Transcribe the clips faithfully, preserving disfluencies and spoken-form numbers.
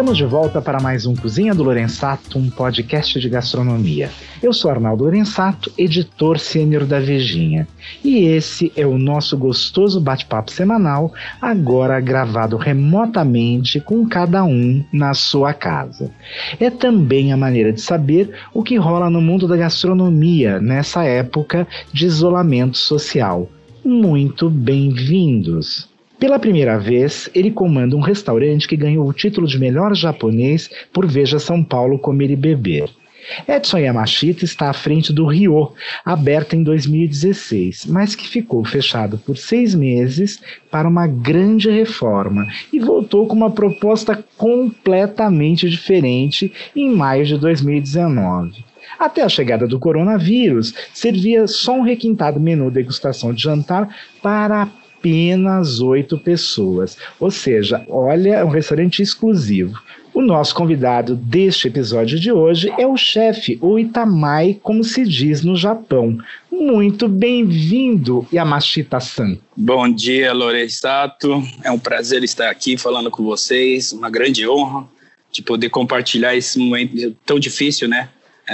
Estamos de volta para mais um Cozinha do Lorenzato, um podcast de gastronomia. Eu sou Arnaldo Lorenzato, editor sênior da Vejinha. E esse é o nosso gostoso bate-papo semanal, agora gravado remotamente com cada um na sua casa. É também a maneira de saber o que rola no mundo da gastronomia nessa época de isolamento social. Muito bem-vindos! Pela primeira vez, ele comanda um restaurante que ganhou o título de melhor japonês por Veja São Paulo Comer e Beber. Edson Yamashita está à frente do Ryo, aberto em dois mil e dezesseis, mas que ficou fechado por seis meses para uma grande reforma e voltou com uma proposta completamente diferente em maio de dois mil e dezenove. Até a chegada do coronavírus, servia só um requintado menu degustação de jantar para apenas oito pessoas. Ou seja, olha, é um restaurante exclusivo. O nosso convidado deste episódio de hoje é o chefe, o Itamai, como se diz no Japão. Muito bem-vindo, Yamashita-san. Bom dia, Lorenzato. É um prazer estar aqui falando com vocês. Uma grande honra de poder compartilhar esse momento tão difícil, né?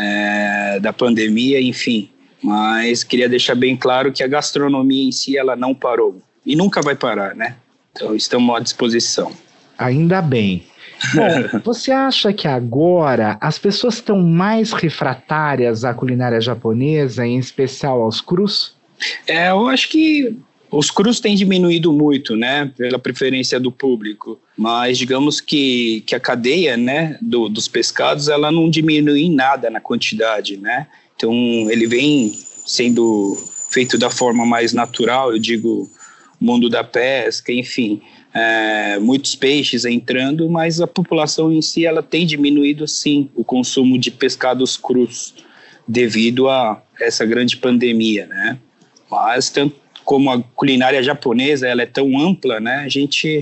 É, da pandemia, enfim. Mas queria deixar bem claro que a gastronomia em si, ela não parou. E nunca vai parar, né? Então, estamos à disposição. Ainda bem. Bom, você acha que agora as pessoas estão mais refratárias à culinária japonesa, em especial aos crus? É, eu acho que os crus têm diminuído muito, né? Pela preferência do público. Mas digamos que, que a cadeia, né, do, dos pescados, ela não diminui em nada na quantidade, né? Então, ele vem sendo feito da forma mais natural, eu digo, mundo da pesca, enfim, é, muitos peixes entrando, mas a população em si, ela tem diminuído sim o consumo de pescados crus devido a essa grande pandemia, né? Mas tanto como a culinária japonesa, ela é tão ampla, né? A gente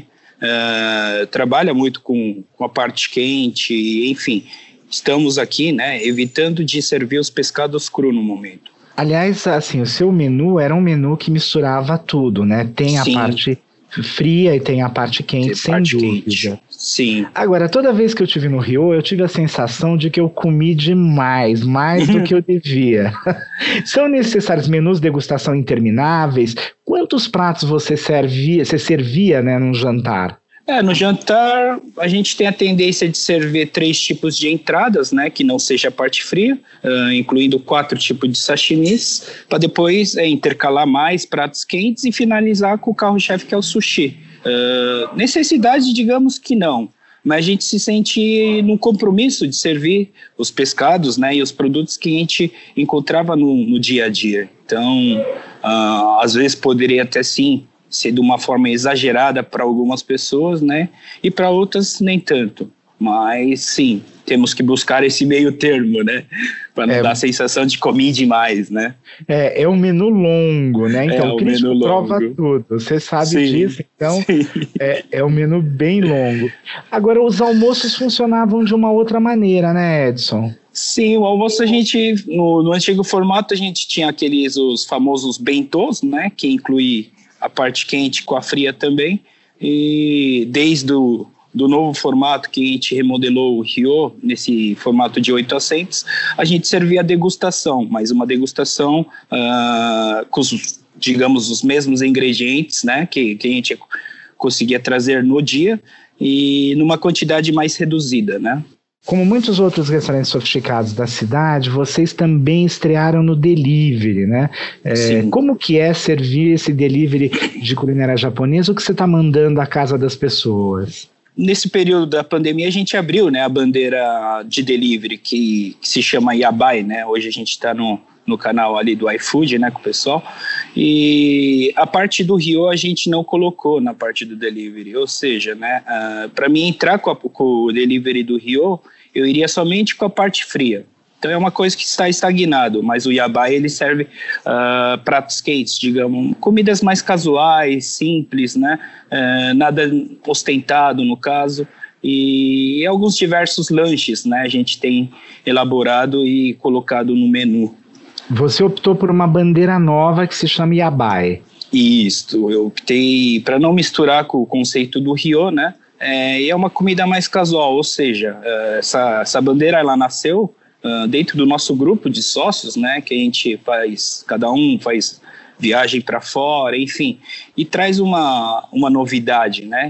é, trabalha muito com, com a parte quente, enfim, estamos aqui, né, evitando de servir os pescados crus no momento. Aliás, assim, o seu menu era um menu que misturava tudo, né? Tem a Sim. parte fria e tem a parte quente, tem sem parte dúvida. Quente. Sim. Agora, toda vez que eu estive no Ryo, eu tive a sensação de que eu comi demais, mais do que eu devia. São necessários menus de degustação intermináveis? Quantos pratos você servia, você servia, né, num jantar? É, no jantar a gente tem a tendência de servir três tipos de entradas, né, que não seja a parte fria, uh, incluindo quatro tipos de sashimis, para depois é, intercalar mais pratos quentes e finalizar com o carro-chefe, que é o sushi. Uh, necessidade, digamos que não, mas a gente se sente num compromisso de servir os pescados, né, e os produtos que a gente encontrava no, no dia a dia. Então, uh, às vezes poderia até sim ser de uma forma exagerada para algumas pessoas, né? E para outras nem tanto. Mas sim, temos que buscar esse meio termo, né? Para não é, dar a sensação de comer demais, né? É, é um menu longo, né? Então é, o crítico menu prova longo. Tudo. Você sabe sim, disso, então é, é um menu bem longo. Agora, os almoços funcionavam de uma outra maneira, né, Edson? Sim, o almoço a gente, no, no antigo formato, a gente tinha aqueles, os famosos bentôs, né? Que inclui a parte quente com a fria também, e desde o do novo formato que a gente remodelou o Ryo, nesse formato de oito assentos, a gente servia a degustação, mas uma degustação uh, com, os, digamos, os mesmos ingredientes, né, que, que a gente conseguia trazer no dia, e numa quantidade mais reduzida, né. Como muitos outros restaurantes sofisticados da cidade, vocês também estrearam no delivery, né? É, como que é servir esse delivery de culinária japonesa? O que você está mandando à casa das pessoas? Nesse período da pandemia, a gente abriu, né, a bandeira de delivery, que, que se chama Yabai, né? Hoje a gente está no, no canal ali do iFood, né, com o pessoal. E a parte do Ryo a gente não colocou na parte do delivery. Ou seja, né, uh, para mim entrar com, a, com o delivery do Ryo, eu iria somente com a parte fria. Então é uma coisa que está estagnado, mas o Yabai, ele serve uh, pratos quentes, digamos, comidas mais casuais, simples, né? Uh, nada ostentado no caso, e alguns diversos lanches, né? A gente tem elaborado e colocado no menu. Você optou por uma bandeira nova que se chama Yabai. Isso, eu optei para não misturar com o conceito do Ryo, né? é, e é uma comida mais casual, ou seja, essa, essa bandeira ela nasceu uh, dentro do nosso grupo de sócios, né, que a gente faz, cada um faz viagem para fora, enfim, e traz uma, uma novidade, né,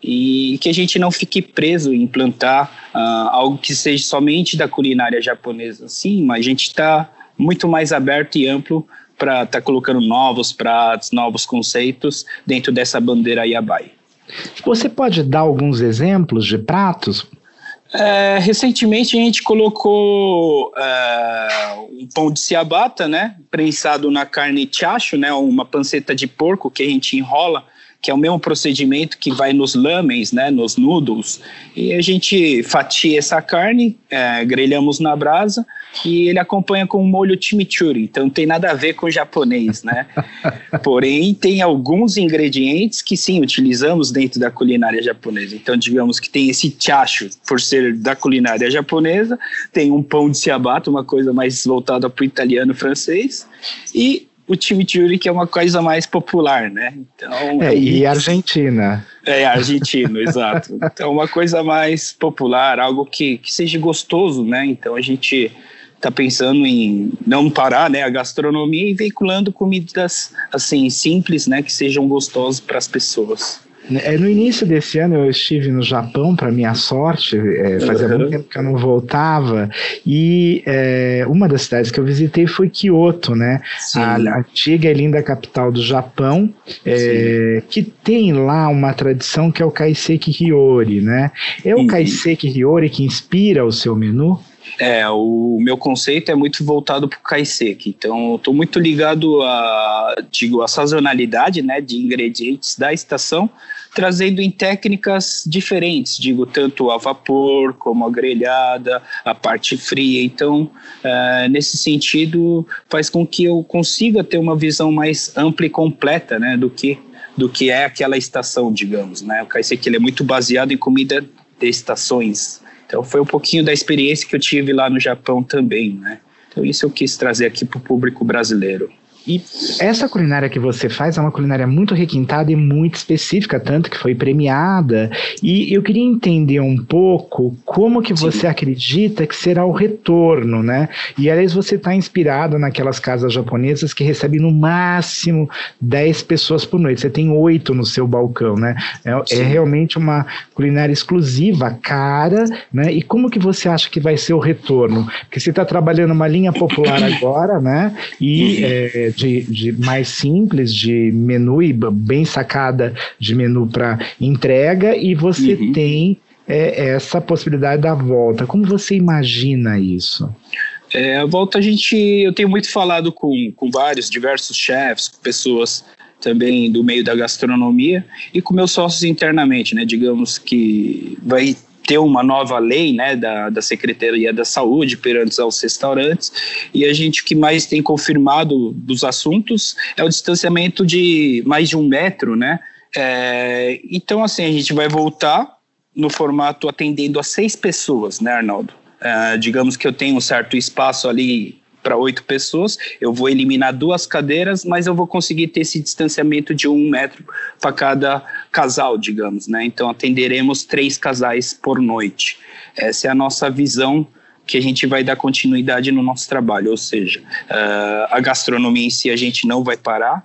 e que a gente não fique preso em implantar uh, algo que seja somente da culinária japonesa, sim, mas a gente está muito mais aberto e amplo para estar tá colocando novos pratos, novos conceitos dentro dessa bandeira Yabai. Você pode dar alguns exemplos de pratos? É, recentemente a gente colocou é, um pão de ciabatta, né, prensado na carne chacho, né, uma panceta de porco que a gente enrola, que é o mesmo procedimento que vai nos lamens, né, nos noodles, e a gente fatia essa carne, é, grelhamos na brasa, e ele acompanha com um molho chimichurri, então não tem nada a ver com o japonês, né? Porém, tem alguns ingredientes que sim, utilizamos dentro da culinária japonesa. Então, digamos que tem esse chacho, por ser da culinária japonesa, tem um pão de ciabatta, uma coisa mais voltada para o italiano, francês, e o chimichurri, que é uma coisa mais popular, né? Então, é, e Argentina. É, argentino, exato. Então, uma coisa mais popular, algo que, que seja gostoso, né? Então, a gente está pensando em não parar, né, a gastronomia e veiculando comidas, assim, simples, né, que sejam gostosas para as pessoas. No início desse ano eu estive no Japão, para minha sorte, é, fazia uhum. muito tempo que eu não voltava, e é, uma das cidades que eu visitei foi Kyoto, né? A, a antiga e linda capital do Japão, é, que tem lá uma tradição que é o Kaiseki Hiyori, né? É o uhum. Kaiseki Hiyori que inspira o seu menu? É, o meu conceito é muito voltado para o kaiseki, então estou muito ligado a, digo, a sazonalidade, né, de ingredientes da estação, trazendo em técnicas diferentes, digo, tanto a vapor, como a grelhada, a parte fria, então, é, nesse sentido, faz com que eu consiga ter uma visão mais ampla e completa, né, do que, do que é aquela estação, digamos, né, o kaiseki ele é muito baseado em comida de estações. Então foi um pouquinho da experiência que eu tive lá no Japão também, né? Então isso eu quis trazer aqui para o público brasileiro. E essa culinária que você faz é uma culinária muito requintada e muito específica, tanto que foi premiada. E eu queria entender um pouco como que você Sim. acredita que será o retorno, né? E, aliás, você está inspirado naquelas casas japonesas que recebem no máximo dez pessoas por noite. Você tem oito no seu balcão, né? É, é realmente uma culinária exclusiva, cara, né? E como que você acha que vai ser o retorno? Porque você está trabalhando uma linha popular agora, né? E... É, De, de mais simples, de menu e bem sacada de menu para entrega, e você uhum. tem é, essa possibilidade da volta. Como você imagina isso? É, a volta a gente, eu tenho muito falado com, com vários, diversos chefs, pessoas também do meio da gastronomia e com meus sócios internamente, né? Digamos que vai ter uma nova lei, né, da, da Secretaria da Saúde perante aos restaurantes, e a gente, o que mais tem confirmado dos assuntos é o distanciamento de mais de um metro, né, é, então assim, a gente vai voltar no formato atendendo a seis pessoas, né, Arnaldo? É, digamos que eu tenho um certo espaço ali para oito pessoas, eu vou eliminar duas cadeiras, mas eu vou conseguir ter esse distanciamento de um metro para cada casal, digamos, né? Então atenderemos três casais por noite. Essa é a nossa visão que a gente vai dar continuidade no nosso trabalho, ou seja, uh, a gastronomia em si a gente não vai parar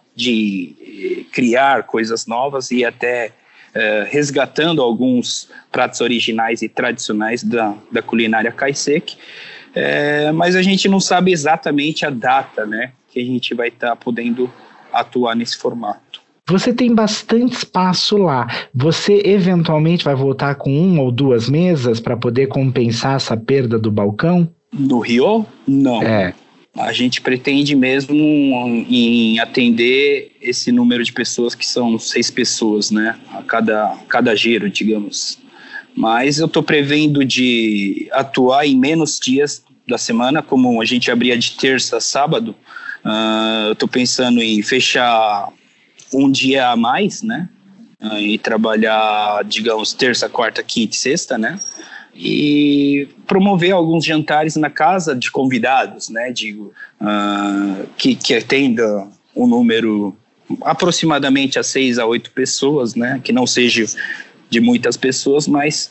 de criar coisas novas e até uh, resgatando alguns pratos originais e tradicionais da, da culinária kaiseki. É, mas a gente não sabe exatamente a data, né, que a gente vai estar tá podendo atuar nesse formato. Você tem bastante espaço lá. Você eventualmente vai voltar com uma ou duas mesas para poder compensar essa perda do balcão? No Rio? Não. É. A gente pretende mesmo em atender esse número de pessoas que são seis pessoas, né, a cada, cada giro, digamos. Mas eu estou prevendo de atuar em menos dias da semana, como a gente abria de terça a sábado, uh, eu estou pensando em fechar um dia a mais, né, uh, e trabalhar, digamos, terça, quarta, quinta e sexta, né, e promover alguns jantares na casa de convidados, né, digo, uh, que, que atenda um número aproximadamente a seis a oito pessoas, né, que não seja de muitas pessoas, mas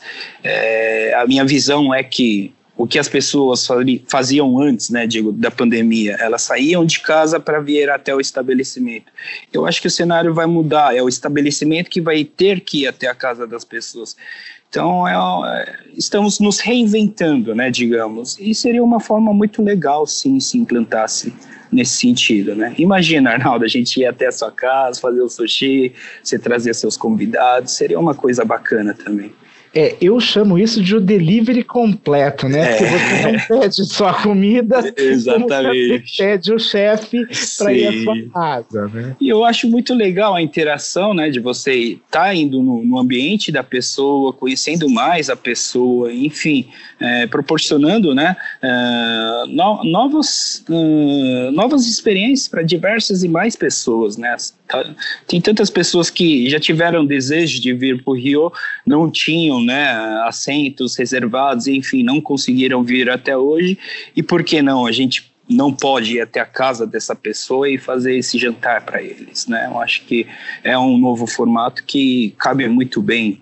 é, a minha visão é que o que as pessoas faziam antes, né, digo, da pandemia, elas saíam de casa para vir até o estabelecimento. Eu acho que o cenário vai mudar, é o estabelecimento que vai ter que ir até a casa das pessoas. Então, é, estamos nos reinventando, né, digamos, e seria uma forma muito legal, sim, se implantasse nesse sentido, né? Imagina, Arnaldo, a gente ir até a sua casa, fazer o sushi, você trazer seus convidados, seria uma coisa bacana também. É, eu chamo isso de o delivery completo, né? É. Porque você não pede só a comida, exatamente. Você pede o chefe para ir à sua casa, né? E eu acho muito legal a interação, né? De você estar tá indo no, no ambiente da pessoa, conhecendo mais a pessoa, enfim, é, proporcionando, né? É, no, novos, uh, novas experiências para diversas e mais pessoas, né? Tem tantas pessoas que já tiveram desejo de vir para o Rio, não tinham, né, assentos reservados, enfim, não conseguiram vir até hoje, e por que não? A gente não pode ir até a casa dessa pessoa e fazer esse jantar para eles, né? Eu acho que é um novo formato que cabe muito bem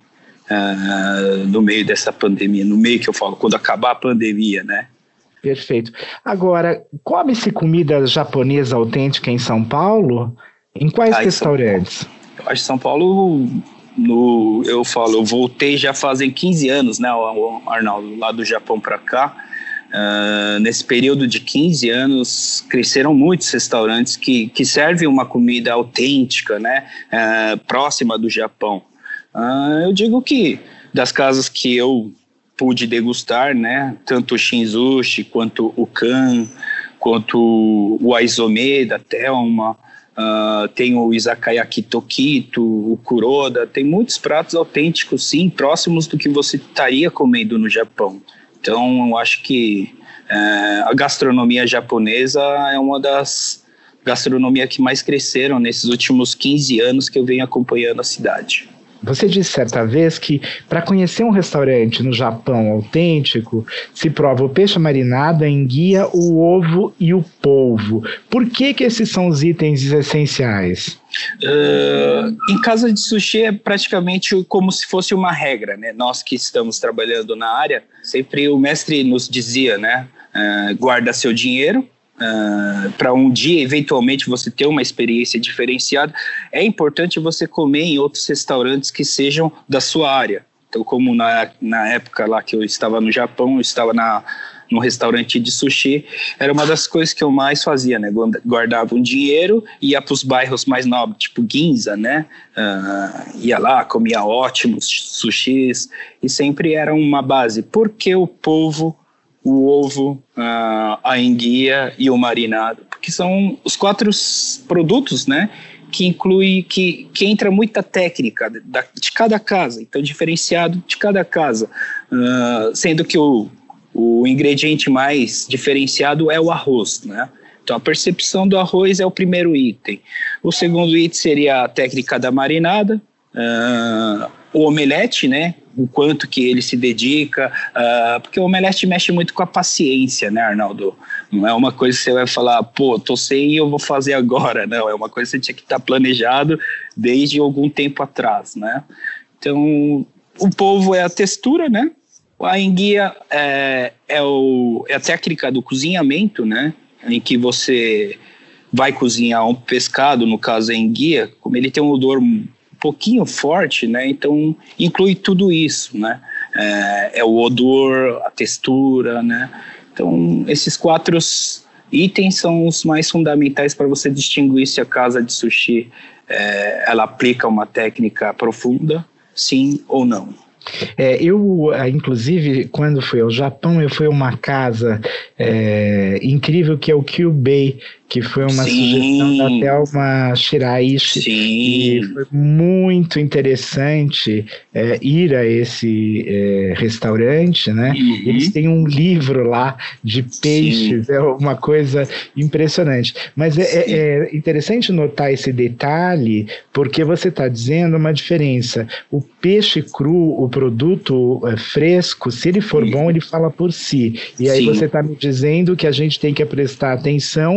uh, no meio dessa pandemia, no meio que eu falo, quando acabar a pandemia, né? Perfeito. Agora, come-se comida japonesa autêntica em São Paulo? Em quais ah, restaurantes? São, eu acho que São Paulo, no, eu falo, eu voltei já fazem quinze anos, né, Arnaldo, lá do Japão para cá. Uh, nesse período de quinze anos, cresceram muitos restaurantes que, que servem uma comida autêntica, né, uh, próxima do Japão. Uh, eu digo que das casas que eu pude degustar, né, tanto o Shinzushi, quanto o Kan, quanto o Aizome da Thelma, Uh, tem o Izakaya Kitokito, o Kuroda, tem muitos pratos autênticos, sim, próximos do que você estaria comendo no Japão. Então, eu acho que uh, a gastronomia japonesa é uma das gastronomias que mais cresceram nesses últimos quinze anos que eu venho acompanhando a cidade. Você disse certa vez que para conhecer um restaurante no Japão autêntico, se prova o peixe marinado, a enguia, o ovo e o polvo. Por que que esses são os itens essenciais? Uh, em casa de sushi é praticamente como se fosse uma regra, né? Nós que estamos trabalhando na área, sempre o mestre nos dizia, né? Uh, guarda seu dinheiro. Uh, para um dia, eventualmente, você ter uma experiência diferenciada, é importante você comer em outros restaurantes que sejam da sua área. Então, como na, na época lá que eu estava no Japão, eu estava na, num restaurante de sushi, era uma das coisas que eu mais fazia, né? Guardava um dinheiro, ia para os bairros mais nobres, tipo Ginza, né? Uh, ia lá, comia ótimos sushis, e sempre era uma base. Porque o polvo, o ovo, uh, a enguia e o marinado, porque são os quatro produtos, né, que inclui, que, que entra muita técnica de, de cada casa, então diferenciado de cada casa, uh, sendo que o, o ingrediente mais diferenciado é o arroz, né? Então a percepção do arroz é o primeiro item. O segundo item seria a técnica da marinada, uh, o omelete, né? O quanto que ele se dedica, uh, porque o omelete mexe muito com a paciência, né, Arnaldo? Não é uma coisa que você vai falar, pô, tô sem e eu vou fazer agora, não, é uma coisa que você tinha que estar planejado desde algum tempo atrás, né? Então, o polvo é a textura, né? A enguia é, é, o, é a técnica do cozinhamento, né? Em que você vai cozinhar um pescado, no caso a enguia, como ele tem um odor pouquinho forte, né? Então inclui tudo isso, né? É, é o odor, a textura, né? Então esses quatro itens são os mais fundamentais para você distinguir se a casa de sushi é, ela aplica uma técnica profunda, sim ou não. É, eu, inclusive, quando fui ao Japão, eu fui a uma casa é, incrível que é o Kyubei, que foi uma Sim. sugestão da Thelma Shiraishi. Sim. E foi muito interessante é, ir a esse é, restaurante, né? Uhum. Eles têm um livro lá de peixes, Sim. é uma coisa impressionante. Mas é, é, é interessante notar esse detalhe, porque você está dizendo uma diferença. O peixe cru, o produto é, fresco, se ele for uhum. bom, ele fala por si. E aí Sim. você está me dizendo que a gente tem que prestar atenção na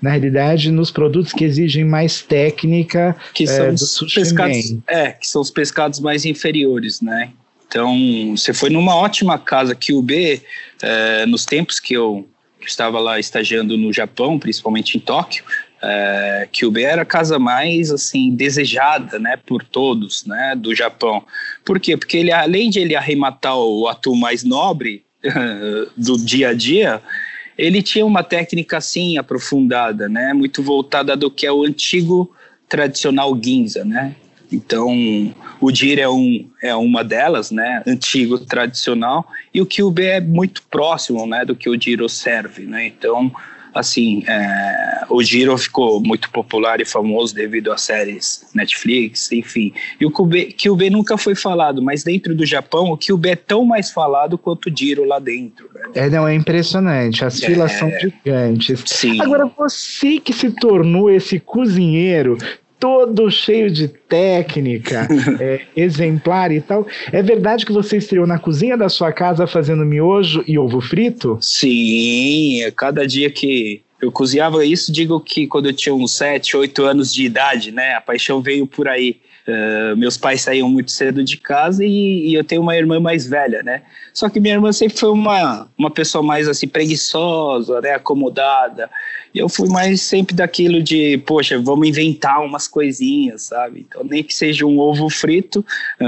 na realidade, nos produtos que exigem mais técnica, que são é, do os sushi pescados, man. é, que são os pescados mais inferiores, né? Então, você foi numa ótima casa, Kyubey, é, nos tempos que eu, que eu estava lá estagiando no Japão, principalmente em Tóquio, é, Kyubey era a casa mais, assim, desejada, né, por todos, né, do Japão. Por quê? Porque ele, além de ele arrematar o atum mais nobre do dia a dia, ele tinha uma técnica, assim, aprofundada, né, muito voltada do que é o antigo tradicional ginza, né. Então, o Jiro é, um, é uma delas, né, antigo, tradicional, e o Kyubey é muito próximo, né, do que o Jiro serve, né, então, assim, é, o Jiro ficou muito popular e famoso devido às séries Netflix, enfim, e o Kyubey, Kyubey nunca foi falado, mas dentro do Japão, o Kyubey é tão mais falado quanto o Jiro lá dentro, né? É, não, é impressionante, as É, filas são gigantes. sim. Agora, você que se tornou esse cozinheiro todo cheio de técnica, é, exemplar e tal. É verdade que você estreou na cozinha da sua casa fazendo miojo e ovo frito? Sim, cada dia que eu cozinhava isso, digo que quando eu tinha uns sete, oito anos de idade, né, a paixão veio por aí. Uh, meus pais saíam muito cedo de casa e, e eu tenho uma irmã mais velha, né? Só que minha irmã sempre foi uma, uma pessoa mais assim preguiçosa, né? Acomodada. E eu fui mais sempre daquilo de, poxa, vamos inventar umas coisinhas, sabe? Então, nem que seja um ovo frito,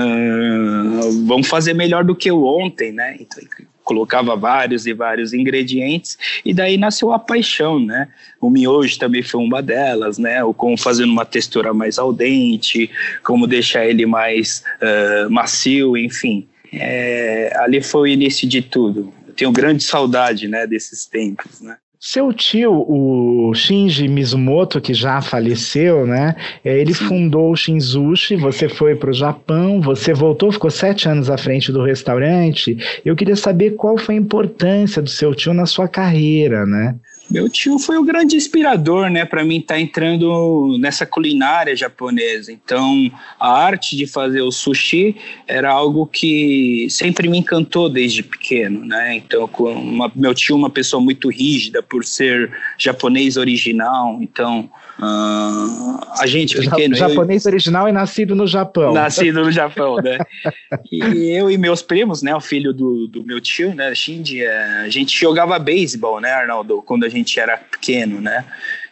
uh, vamos fazer melhor do que o ontem, né? Então, colocava vários e vários ingredientes e daí nasceu a paixão, né? O miojo também foi uma delas, né? O como fazendo uma textura mais al dente, como deixar ele mais uh, macio, enfim. É, ali foi o início de tudo. Eu tenho grande saudade, né, desses tempos, né? Seu tio, o Shinji Mizumoto, que já faleceu, né? Ele Sim. fundou o Shinzushi, você foi para o Japão, você voltou, ficou sete anos à frente do restaurante. Eu queria saber qual foi a importância do seu tio na sua carreira, né? Meu tio foi o grande inspirador, né, para mim estar tá entrando nessa culinária japonesa. Então, a arte de fazer o sushi era algo que sempre me encantou desde pequeno, né? Então, com uma, meu tio uma pessoa muito rígida por ser japonês original. Então, uh, a gente pequeno... O japonês eu, original é nascido no Japão. Nascido no Japão, né? E eu e meus primos, né, o filho do, do meu tio, né, Shinji, a gente jogava beisebol, né, Arnaldo, quando a gente gente era pequeno, né,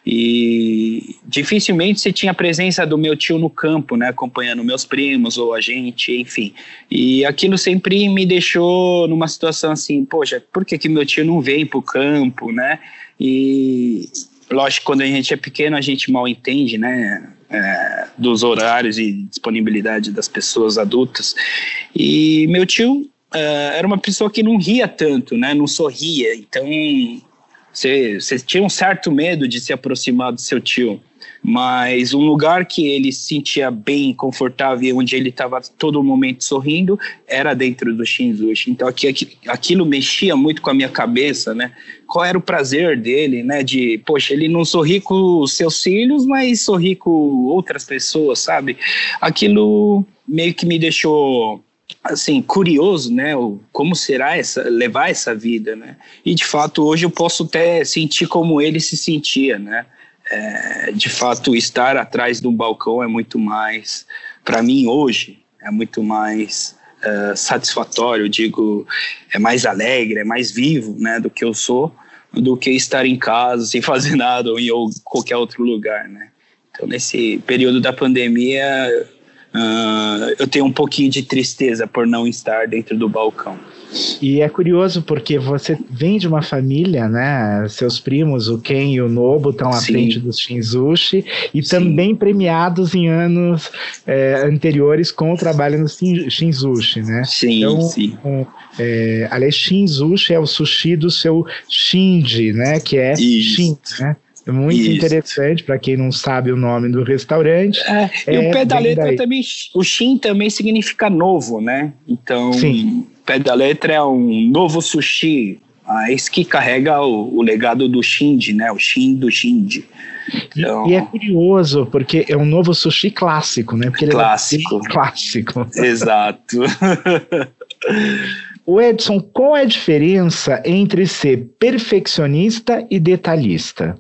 e dificilmente você tinha a presença do meu tio no campo, né, acompanhando meus primos ou a gente, enfim, e aquilo sempre me deixou numa situação assim, poxa, por que que meu tio não vem pro campo, né, e lógico, quando a gente é pequeno a gente mal entende, né, é, dos horários e disponibilidade das pessoas adultas, e meu tio é, era uma pessoa que não ria tanto, né, não sorria, então Você, você tinha um certo medo de se aproximar do seu tio, mas um lugar que ele se sentia bem, confortável, onde ele estava todo momento sorrindo, era dentro do Shinzushi. Então aqui, aqui, aquilo mexia muito com a minha cabeça, né? Qual era o prazer dele, né? De, poxa, ele não sorri com os seus filhos, mas sorri com outras pessoas, sabe? Aquilo meio que me deixou... assim, curioso, né, o, como será essa, levar essa vida, né, e de fato hoje eu posso até sentir como ele se sentia, né, é, de fato estar atrás de um balcão é muito mais, para mim hoje, é muito mais uh, satisfatório, eu digo, é mais alegre, é mais vivo, né, do que eu sou, do que estar em casa sem fazer nada ou em ou qualquer outro lugar, né. Então nesse período da pandemia Uh, eu tenho um pouquinho de tristeza por não estar dentro do balcão. E é curioso porque você vem de uma família, né? Seus primos, o Ken e o Nobu, estão à frente do Shinzushi e Sim. também premiados em anos é, anteriores com o trabalho no Shinzushi, né? Sim, então, sim. Um, é, aliás, Shinzushi é o sushi do seu Shinji, né? Que é Isso. Shin, né? Muito Isso. interessante, para quem não sabe o nome do restaurante. É, e é, o pé da letra daí. também, o Shin também significa novo, né? Então, Sim. o pé da letra é um novo sushi, ah, esse que carrega o, o legado do Shinji, né? O Shin do Shinji. Então, e, e é curioso, porque é um novo sushi clássico, né? Porque clássico. Ele é clássico. Exato. O Edson, qual é a diferença entre ser perfeccionista e detalhista?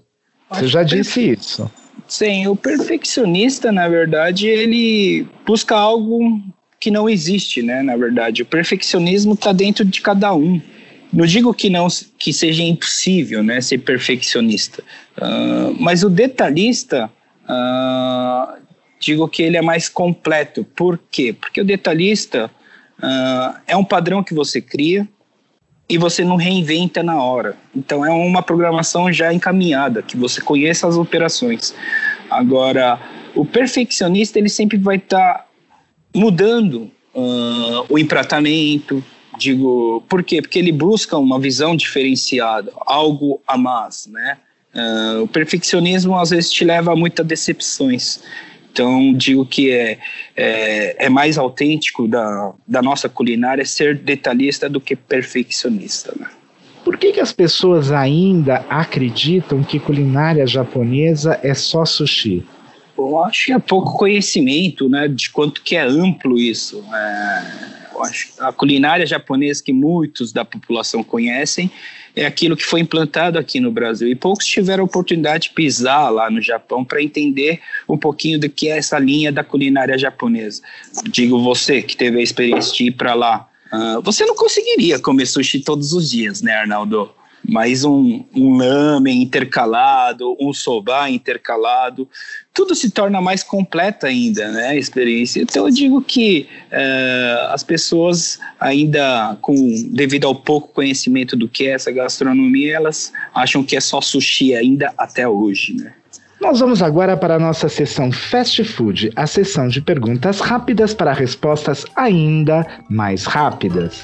Você já disse perfe... isso. Sim, o perfeccionista, na verdade, ele busca algo que não existe, né? Na verdade, o perfeccionismo está dentro de cada um. Não digo que não que seja impossível, né, ser perfeccionista, uh, mas o detalhista, uh, digo que ele é mais completo. Por quê? Porque o detalhista uh, é um padrão que você cria e você não reinventa na hora. Então é uma programação já encaminhada, que você conheça as operações. Agora, o perfeccionista, ele sempre vai estar tá mudando uh, o empratamento. Digo, por quê? Porque ele busca uma visão diferenciada, algo a mais, né? Uh, o perfeccionismo às vezes te leva a muitas decepções. Então, digo que é, é, é mais autêntico da, da nossa culinária ser detalhista do que perfeccionista, né? Por que que as pessoas ainda acreditam que culinária japonesa é só sushi? Eu acho que é pouco conhecimento, né, de quanto que é amplo isso. É... A culinária japonesa que muitos da população conhecem é aquilo que foi implantado aqui no Brasil, e poucos tiveram a oportunidade de pisar lá no Japão para entender um pouquinho do que é essa linha da culinária japonesa. Digo, você que teve a experiência de ir para lá, uh, você não conseguiria comer sushi todos os dias, né, Arnaldo? Mas um, um lamen intercalado, um soba intercalado, tudo se torna mais completa ainda, né, a experiência. Então eu digo que uh, as pessoas ainda, com, devido ao pouco conhecimento do que é essa gastronomia, elas acham que é só sushi ainda até hoje, né. Nós vamos agora para a nossa sessão Fast Food, a sessão de perguntas rápidas para respostas ainda mais rápidas.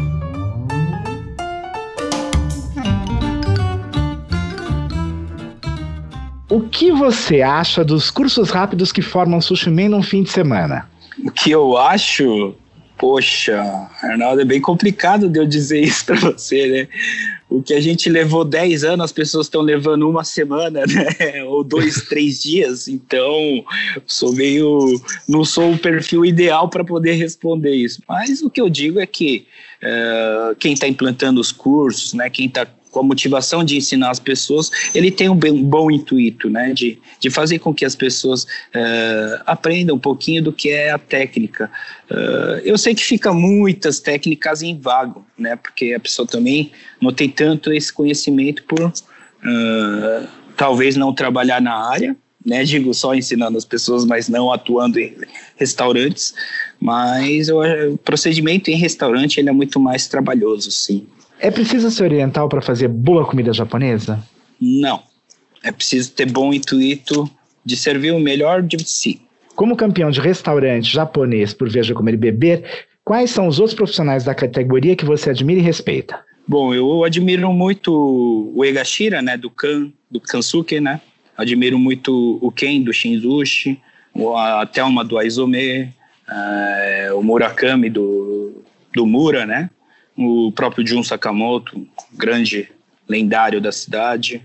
O que você acha dos cursos rápidos que formam Sushi Man num fim de semana? O que eu acho? Poxa, Arnaldo, é bem complicado de eu dizer isso para você, né? O que a gente levou dez anos, as pessoas estão levando uma semana, né? Ou dois, três dias. Então, sou meio... não sou o perfil ideal para poder responder isso. Mas o que eu digo é que uh, quem está implantando os cursos, né? Quem está com a motivação de ensinar as pessoas, ele tem um, bem, um bom intuito, né, de, de fazer com que as pessoas uh, aprendam um pouquinho do que é a técnica. Uh, eu sei que fica muitas técnicas em vago, né, porque a pessoa também não tem tanto esse conhecimento por uh, talvez não trabalhar na área, né, digo só ensinando as pessoas, mas não atuando em restaurantes, mas o procedimento em restaurante ele é muito mais trabalhoso, sim. É preciso ser oriental para fazer boa comida japonesa? Não. É preciso ter bom intuito de servir o melhor de si. Como campeão de restaurante japonês por Veja Comer e Beber, quais são os outros profissionais da categoria que você admira e respeita? Bom, eu admiro muito o Egashira, né, do Kan, do Kansuke, né? Admiro muito o Ken, do Shinzushi, a Thelma, do Aizome, uh, o Murakami, do, do Mura, né? O próprio Jun Sakamoto, grande lendário da cidade,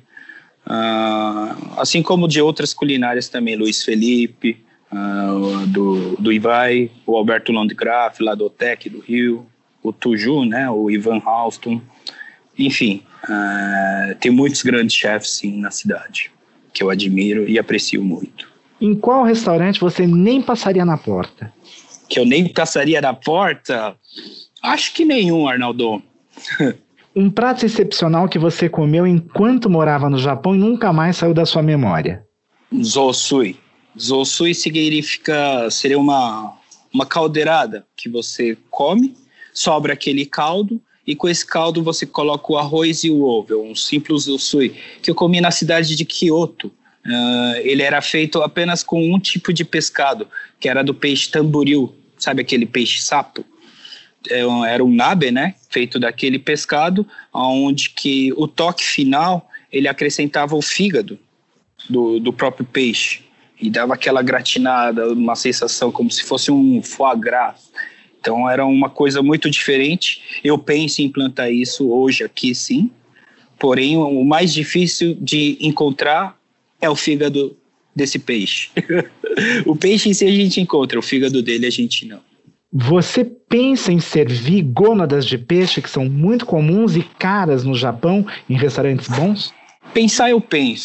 uh, assim como de outras culinárias também, Luiz Felipe, uh, do, do Ivai, o Alberto Landgraf, lá do Otec, do Rio, o Tuju, né, o Ivan Halston, enfim, uh, tem muitos grandes chefes, sim, na cidade, que eu admiro e aprecio muito. Em qual restaurante você nem passaria na porta? Que eu nem passaria na porta? Acho que nenhum, Arnaldo. Um prato excepcional que você comeu enquanto morava no Japão e nunca mais saiu da sua memória? Zosui. Zosui significa, seria uma, uma caldeirada que você come, sobra aquele caldo, e com esse caldo você coloca o arroz e o ovo, um simples zosui, que eu comi na cidade de Kyoto. Uh, ele era feito apenas com um tipo de pescado, que era do peixe tamboril, sabe aquele peixe sapo? Era um nabe, né, feito daquele pescado, onde que o toque final, ele acrescentava o fígado do, do próprio peixe, e dava aquela gratinada, uma sensação como se fosse um foie gras. Então era uma coisa muito diferente. Eu penso em implantar isso hoje aqui, sim, porém o mais difícil de encontrar é o fígado desse peixe. O peixe em si a gente encontra, o fígado dele a gente não. Você pensa em servir gônadas de peixe, que são muito comuns e caras no Japão, em restaurantes bons? Pensar eu penso,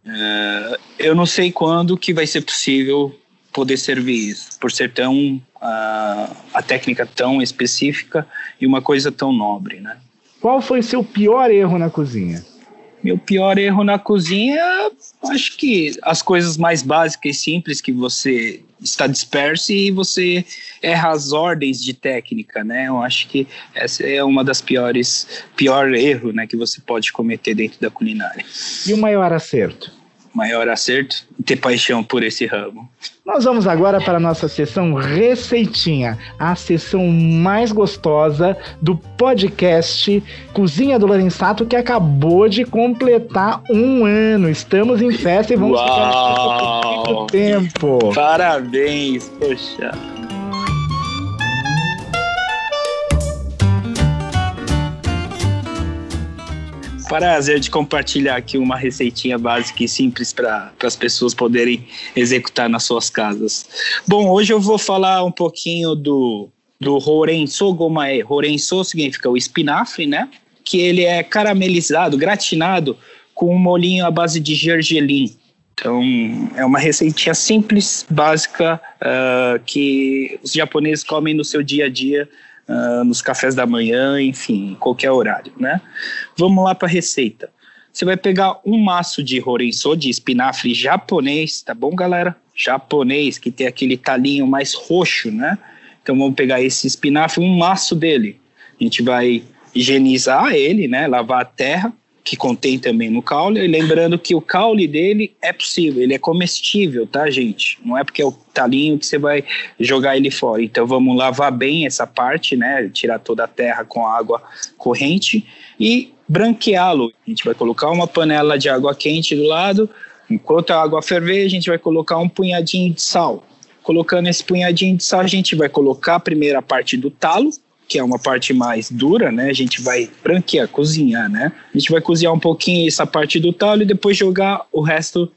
Uh, eu não sei quando que vai ser possível poder servir isso, por ser tão uh, a técnica tão específica e uma coisa tão nobre, né? Qual foi seu pior erro na cozinha? Meu pior erro na cozinha, acho que as coisas mais básicas e simples, que você está disperso e você erra as ordens de técnica, né? Eu acho que essa é uma das piores, pior erro, né, que você pode cometer dentro da culinária. E o maior acerto? Maior acerto? Ter paixão por esse ramo. Nós vamos agora para a nossa sessão Receitinha, a sessão mais gostosa do podcast Cozinha do Lorenzato, que acabou de completar um ano. Estamos em festa e vamos Uau! ficar por muito tempo. Parabéns, poxa. Prazer de compartilhar aqui uma receitinha básica e simples para as pessoas poderem executar nas suas casas. Bom, hoje eu vou falar um pouquinho do, do Horenso Gomae. Horenso significa o espinafre, né? Que ele é caramelizado, gratinado com um molhinho à base de gergelim. Então, é uma receitinha simples, básica, uh, que os japoneses comem no seu dia a dia, Uh, nos cafés da manhã, enfim, em qualquer horário, né? Vamos lá para a receita. Você vai pegar um maço de Horenso, de espinafre japonês, tá bom, galera? Japonês, que tem aquele talinho mais roxo, né? Então vamos pegar esse espinafre, um maço dele. A gente vai higienizar ele, né? Lavar a terra, que contém também no caule, e lembrando que o caule dele é possível, ele é comestível, tá, gente? Não é porque é o talinho que você vai jogar ele fora. Então vamos lavar bem essa parte, né? Tirar toda a terra com água corrente e branqueá-lo. A gente vai colocar uma panela de água quente do lado, enquanto a água ferver, a gente vai colocar um punhadinho de sal. Colocando esse punhadinho de sal, a gente vai colocar a primeira parte do talo, que é uma parte mais dura, né? A gente vai branquear, cozinhar, né? A gente vai cozinhar um pouquinho essa parte do talo e depois jogar o resto,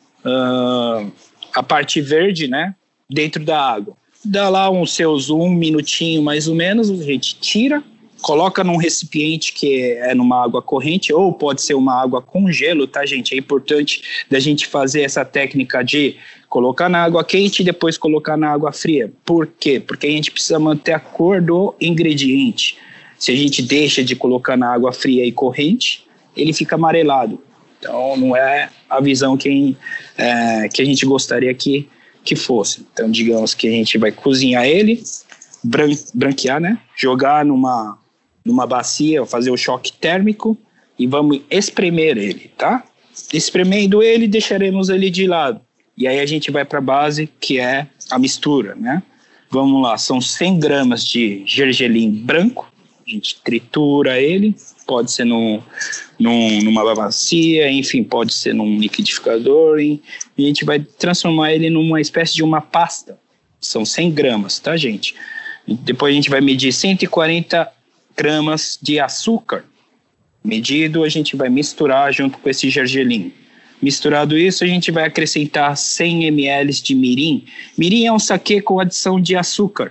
uh, a parte verde, né? Dentro da água. Dá lá uns seus um minutinho mais ou menos, a gente tira, coloca num recipiente que é numa água corrente, ou pode ser uma água com gelo, tá, gente? É importante da gente fazer essa técnica de colocar na água quente e depois colocar na água fria. Por quê? Porque a gente precisa manter a cor do ingrediente. Se a gente deixa de colocar na água fria e corrente, ele fica amarelado. Então, não é a visão que, é, que a gente gostaria que, que fosse. Então, digamos que a gente vai cozinhar ele, bran, branquear, né? Jogar numa, numa bacia, fazer o choque térmico e vamos espremer ele, tá? Espremendo ele, deixaremos ele de lado. E aí a gente vai para a base, que é a mistura, né? Vamos lá, são cem gramas de gergelim branco. A gente tritura ele, pode ser num, num, numa bacia, enfim, pode ser num liquidificador. E, e a gente vai transformar ele numa espécie de uma pasta. São cem gramas, tá, gente? E depois a gente vai medir cento e quarenta gramas de açúcar. Medido, a gente vai misturar junto com esse gergelim. Misturado isso, a gente vai acrescentar cem mililitros de mirim. Mirim é um saquê com adição de açúcar.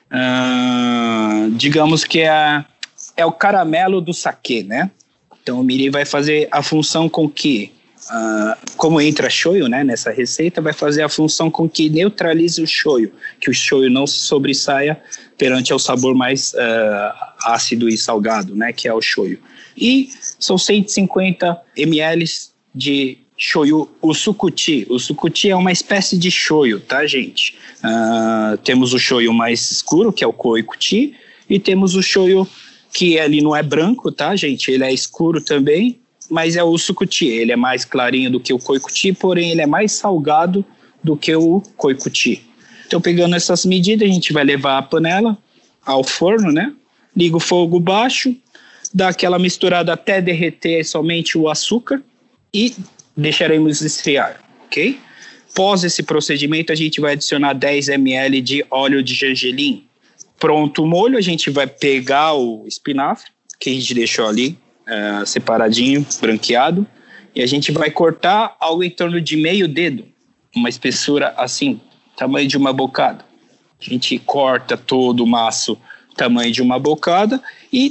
Uh, digamos que é, é o caramelo do saquê, né? Então o mirim vai fazer a função com que, uh, como entra shoyu, né, nessa receita, vai fazer a função com que neutralize o shoyu, que o shoyu não se sobressaia perante ao sabor mais uh, ácido e salgado, né, que é o shoyu. E são cento e cinquenta mililitros de shoyu usukuchi. O usukuchi é uma espécie de shoyu, tá, gente? Uh, temos o shoyu mais escuro, que é o koikuchi, e temos o shoyu que ele não é branco, tá, gente? Ele é escuro também, mas é o usukuchi. Ele é mais clarinho do que o koikuchi, porém ele é mais salgado do que o koikuchi. Então, pegando essas medidas, a gente vai levar a panela ao forno, né? Liga o fogo baixo, dá aquela misturada até derreter somente o açúcar e deixaremos esfriar, ok? Após esse procedimento, a gente vai adicionar dez mililitros de óleo de gergelim. Pronto o molho, a gente vai pegar o espinafre, que a gente deixou ali, uh, separadinho, branqueado, e a gente vai cortar algo em torno de meio dedo, uma espessura assim, tamanho de uma bocada. A gente corta todo o maço, tamanho de uma bocada, e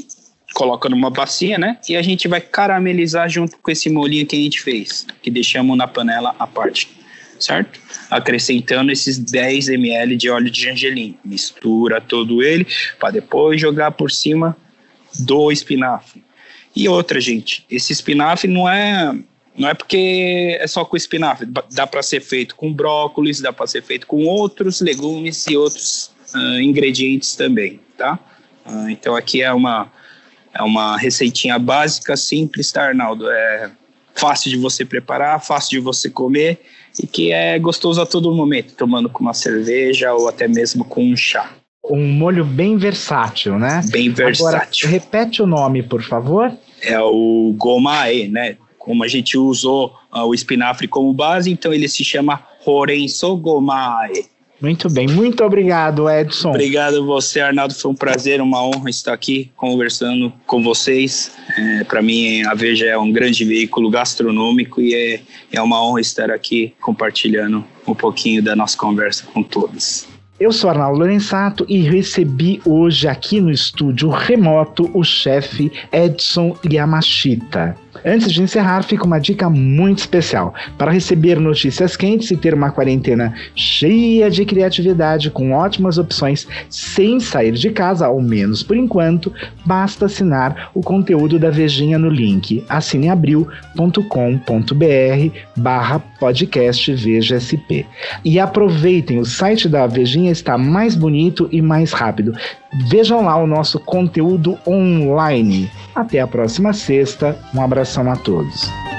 coloca numa bacia, né? E a gente vai caramelizar junto com esse molhinho que a gente fez, que deixamos na panela à parte, certo? Acrescentando esses dez mililitros de óleo de gergelim. Mistura todo ele para depois jogar por cima do espinafre. E outra, gente, esse espinafre não é, não é porque é só com espinafre. Dá para ser feito com brócolis, dá para ser feito com outros legumes e outros uh, ingredientes também, tá? Uh, então aqui é uma, é uma receitinha básica, simples, tá, Arnaldo? É fácil de você preparar, fácil de você comer e que é gostoso a todo momento, tomando com uma cerveja ou até mesmo com um chá. Um molho bem versátil, né? Bem versátil. Agora, repete o nome, por favor. É o gomae, né? Como a gente usou uh, o espinafre como base, então ele se chama Horenso gomae. Muito bem, muito obrigado, Edson. Obrigado a você, Arnaldo, foi um prazer, uma honra estar aqui conversando com vocês. É, para mim, a Veja é um grande veículo gastronômico e é, é uma honra estar aqui compartilhando um pouquinho da nossa conversa com todos. Eu sou Arnaldo Lorenzato e recebi hoje aqui no estúdio remoto o chefe Edson Yamashita. Antes de encerrar, fica uma dica muito especial. Para receber notícias quentes e ter uma quarentena cheia de criatividade, com ótimas opções, sem sair de casa, ao menos por enquanto, basta assinar o conteúdo da Vejinha no link assineabril.com.br barra podcast Veja S P. E aproveitem, o site da Vejinha está mais bonito e mais rápido. Vejam lá o nosso conteúdo online. Até a próxima sexta. Um abração a todos.